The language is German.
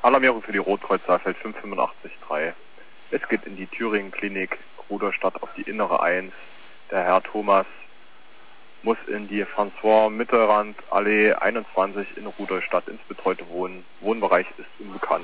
Alarmierung für die Rotkreuz Saalfeld 5883. Es geht in die Thüringen-Klinik Rudolstadt auf die innere 1. Der Herr Thomas muss in die François-Mittelrand Allee 21 in Rudolstadt ins betreute Wohnen. Wohnbereich ist unbekannt.